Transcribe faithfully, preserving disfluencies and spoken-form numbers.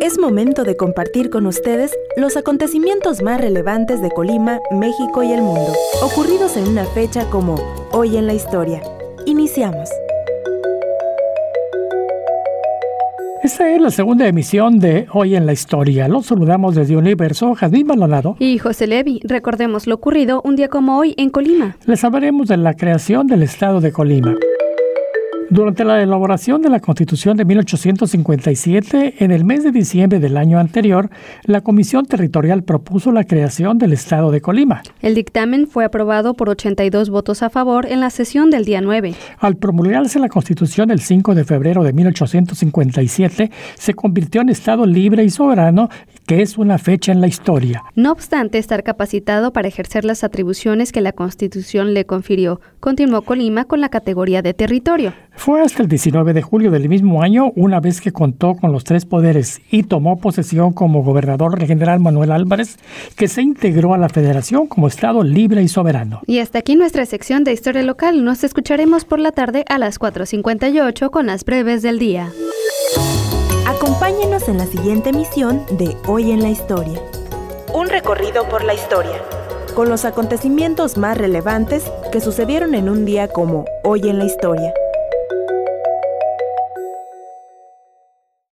Es momento de compartir con ustedes los acontecimientos más relevantes de Colima, México y el mundo, ocurridos en una fecha como Hoy en la Historia. Iniciamos. Esta es la segunda emisión de Hoy en la Historia. Los saludamos desde Universo, Jazmín Maldonado y José Levi. Recordemos lo ocurrido un día como hoy en Colima. Les hablaremos de la creación del Estado de Colima. Durante la elaboración de la Constitución de mil ochocientos cincuenta y siete, en el mes de diciembre del año anterior, la Comisión Territorial propuso la creación del Estado de Colima. El dictamen fue aprobado por ochenta y dos votos a favor en la sesión del día nueve. Al promulgarse la Constitución el cinco de febrero de mil ochocientos cincuenta y siete, se convirtió en Estado libre y soberano, que es una fecha en la historia. No obstante estar capacitado para ejercer las atribuciones que la Constitución le confirió, continuó Colima con la categoría de territorio. Fue hasta el diecinueve de julio del mismo año, una vez que contó con los tres poderes y tomó posesión como gobernador el general Manuel Álvarez, que se integró a la Federación como Estado libre y soberano. Y hasta aquí nuestra sección de Historia Local. Nos escucharemos por la tarde a las cuatro cincuenta y ocho con las breves del día. Acompáñenos en la siguiente emisión de Hoy en la Historia. Un recorrido por la historia, con los acontecimientos más relevantes que sucedieron en un día como Hoy en la Historia.